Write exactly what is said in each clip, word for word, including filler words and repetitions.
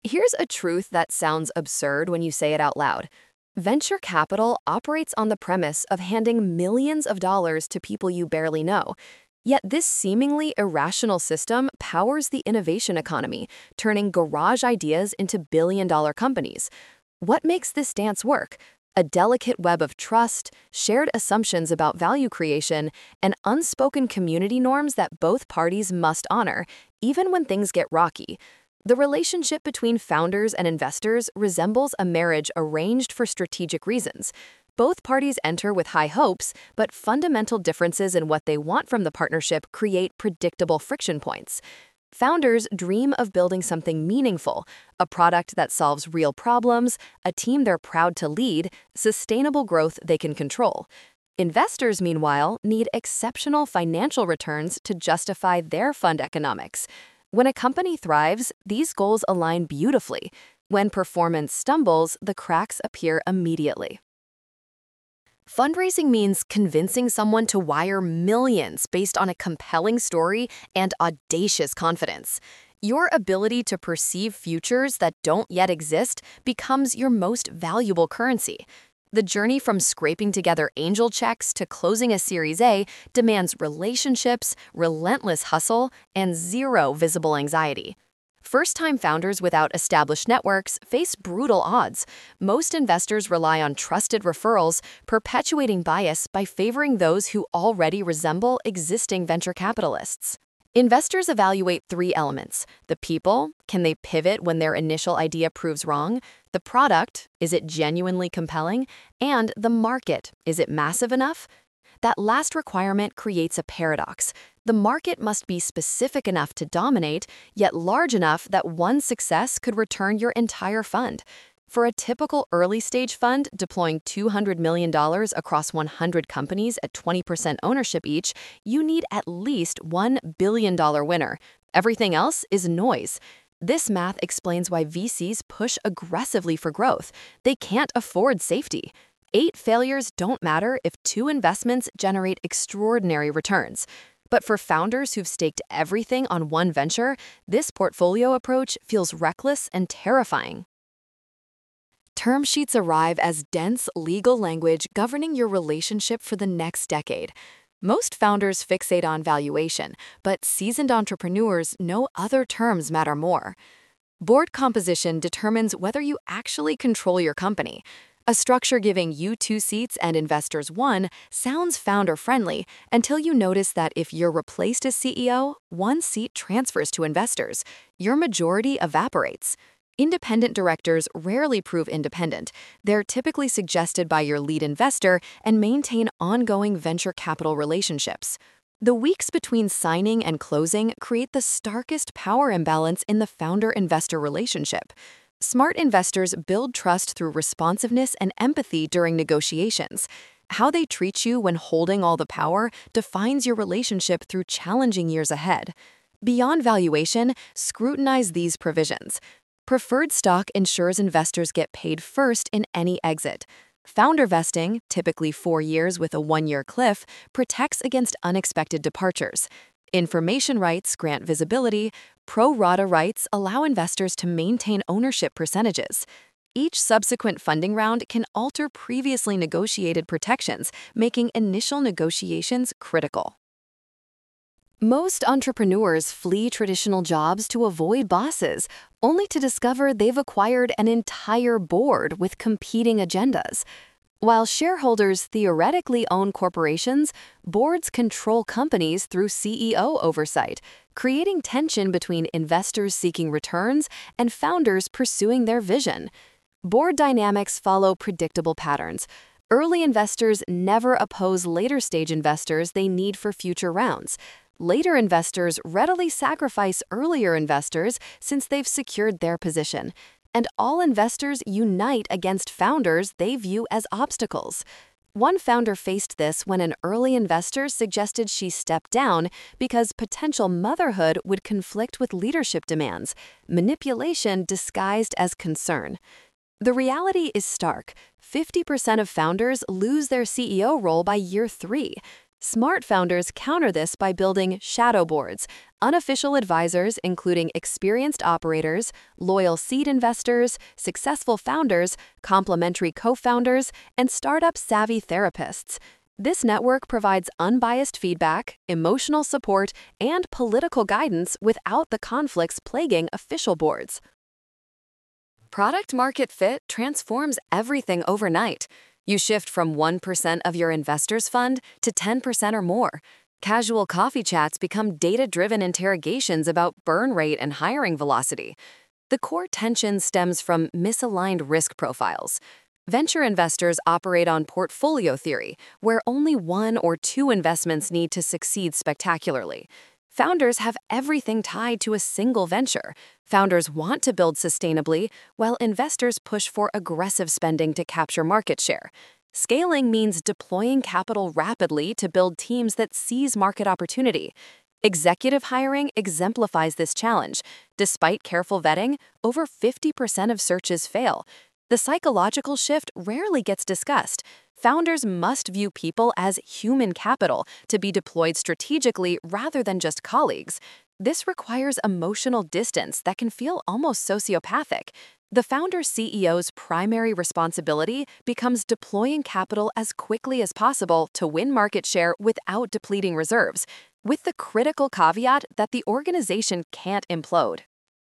Here's a truth that sounds absurd when you say it out loud. Venture capital operates on the premise of handing millions of dollars to people you barely know. Yet this seemingly irrational system powers the innovation economy, turning garage ideas into billion-dollar companies. What makes this dance work? A delicate web of trust, shared assumptions about value creation, and unspoken community norms that both parties must honor, even when things get rocky. The relationship between founders and investors resembles a marriage arranged for strategic reasons. Both parties enter with high hopes, but fundamental differences in what they want from the partnership create predictable friction points. Founders dream of building something meaningful, a product that solves real problems, a team they're proud to lead, sustainable growth they can control. Investors, meanwhile, need exceptional financial returns to justify their fund economics. When a company thrives, these goals align beautifully. When performance stumbles, the cracks appear immediately. Fundraising means convincing someone to wire millions based on a compelling story and audacious confidence. Your ability to perceive futures that don't yet exist becomes your most valuable currency. The journey from scraping together angel checks to closing a Series A demands relationships, relentless hustle, and zero visible anxiety. First-time founders without established networks face brutal odds. Most investors rely on trusted referrals, perpetuating bias by favoring those who already resemble existing venture capitalists. Investors evaluate three elements: the people, can they pivot when their initial idea proves wrong? The product, is it genuinely compelling? And the market, is it massive enough? That last requirement creates a paradox. The market must be specific enough to dominate, yet large enough that one success could return your entire fund. For a typical early-stage fund deploying two hundred million dollars across one hundred companies at twenty percent ownership each, you need at least one billion dollars winner. Everything else is noise. This math explains why V Cs push aggressively for growth. They can't afford safety. Eight failures don't matter if two investments generate extraordinary returns. But for founders who've staked everything on one venture, this portfolio approach feels reckless and terrifying. Term sheets arrive as dense legal language governing your relationship for the next decade. Most founders fixate on valuation, but seasoned entrepreneurs know other terms matter more. Board composition determines whether you actually control your company. A structure giving you two seats and investors one sounds founder-friendly until you notice that if you're replaced as C E O, one seat transfers to investors. Your majority evaporates. Independent directors rarely prove independent. They're typically suggested by your lead investor and maintain ongoing venture capital relationships. The weeks between signing and closing create the starkest power imbalance in the founder-investor relationship. Smart investors build trust through responsiveness and empathy during negotiations. How they treat you when holding all the power defines your relationship through challenging years ahead. Beyond valuation, scrutinize these provisions. Preferred stock ensures investors get paid first in any exit. Founder vesting, typically four years with a one-year cliff, protects against unexpected departures. Information rights grant visibility. Pro rata rights allow investors to maintain ownership percentages. Each subsequent funding round can alter previously negotiated protections, making initial negotiations critical. Most entrepreneurs flee traditional jobs to avoid bosses, only to discover they've acquired an entire board with competing agendas. While shareholders theoretically own corporations, boards control companies through C E O oversight, creating tension between investors seeking returns and founders pursuing their vision. Board dynamics follow predictable patterns. Early investors never oppose later-stage investors they need for future rounds. Later investors readily sacrifice earlier investors since they've secured their position. And all investors unite against founders they view as obstacles. One founder faced this when an early investor suggested she step down because potential motherhood would conflict with leadership demands, manipulation disguised as concern. The reality is stark. fifty percent of founders lose their C E O role by year three. Smart founders counter this by building shadow boards, unofficial advisors including experienced operators, loyal seed investors, successful founders, complementary co-founders, and startup-savvy therapists. This network provides unbiased feedback, emotional support, and political guidance without the conflicts plaguing official boards. Product market fit transforms everything overnight. You shift from one percent of your investors' fund to ten percent or more. Casual coffee chats become data-driven interrogations about burn rate and hiring velocity. The core tension stems from misaligned risk profiles. Venture investors operate on portfolio theory, where only one or two investments need to succeed spectacularly. Founders have everything tied to a single venture. Founders want to build sustainably, while investors push for aggressive spending to capture market share. Scaling means deploying capital rapidly to build teams that seize market opportunity. Executive hiring exemplifies this challenge. Despite careful vetting, over fifty percent of searches fail. The psychological shift rarely gets discussed. Founders must view people as human capital to be deployed strategically rather than just colleagues. This requires emotional distance that can feel almost sociopathic. The founder C E O's primary responsibility becomes deploying capital as quickly as possible to win market share without depleting reserves, with the critical caveat that the organization can't implode.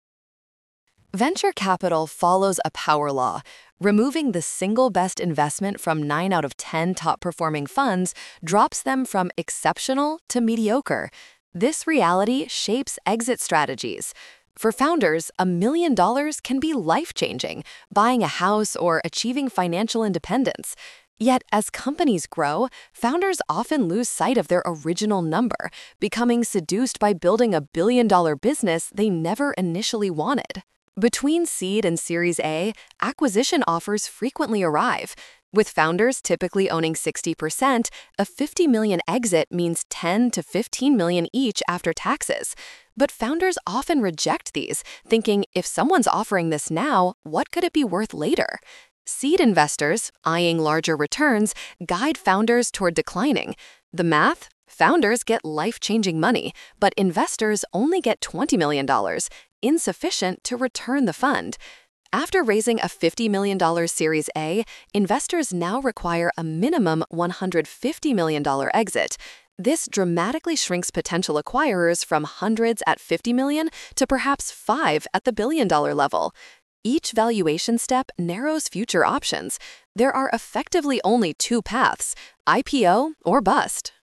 Venture capital follows a power law. Removing the single best investment from nine out of ten top-performing funds drops them from exceptional to mediocre. This reality shapes exit strategies. For founders, a million dollars can be life-changing, buying a house or achieving financial independence. Yet, as companies grow, founders often lose sight of their original number, becoming seduced by building a billion-dollar business they never initially wanted. Between seed and Series A, acquisition offers frequently arrive. With founders typically owning sixty percent, a fifty million dollars exit means ten to fifteen million dollars each after taxes. But founders often reject these, thinking if someone's offering this now, what could it be worth later? Seed investors, eyeing larger returns, guide founders toward declining. The math? Founders get life-changing money, but investors only get twenty million dollars, insufficient to return the fund. After raising a fifty million dollars Series A, investors now require a minimum one hundred fifty million dollars exit. This dramatically shrinks potential acquirers from hundreds at fifty million dollars to perhaps five at the billion-dollar level. Each valuation step narrows future options. There are effectively only two paths: I P O or bust.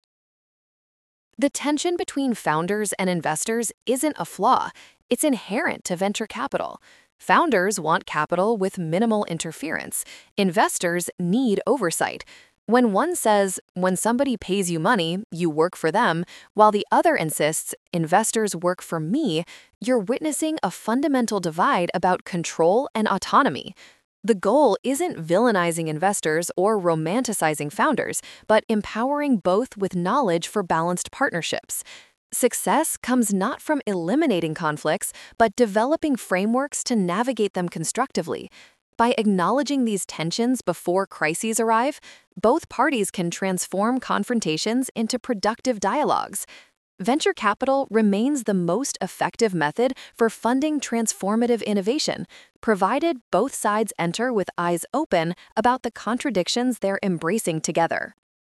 The tension between founders and investors isn't a flaw. It's inherent to venture capital. Founders want capital with minimal interference. Investors need oversight. When one says, when somebody pays you money, you work for them, while the other insists, investors work for me, you're witnessing a fundamental divide about control and autonomy. The goal isn't villainizing investors or romanticizing founders, but empowering both with knowledge for balanced partnerships. Success comes not from eliminating conflicts, but developing frameworks to navigate them constructively. By acknowledging these tensions before crises arrive, both parties can transform confrontations into productive dialogues. Venture capital remains the most effective method for funding transformative innovation, provided both sides enter with eyes open about the contradictions they're embracing together.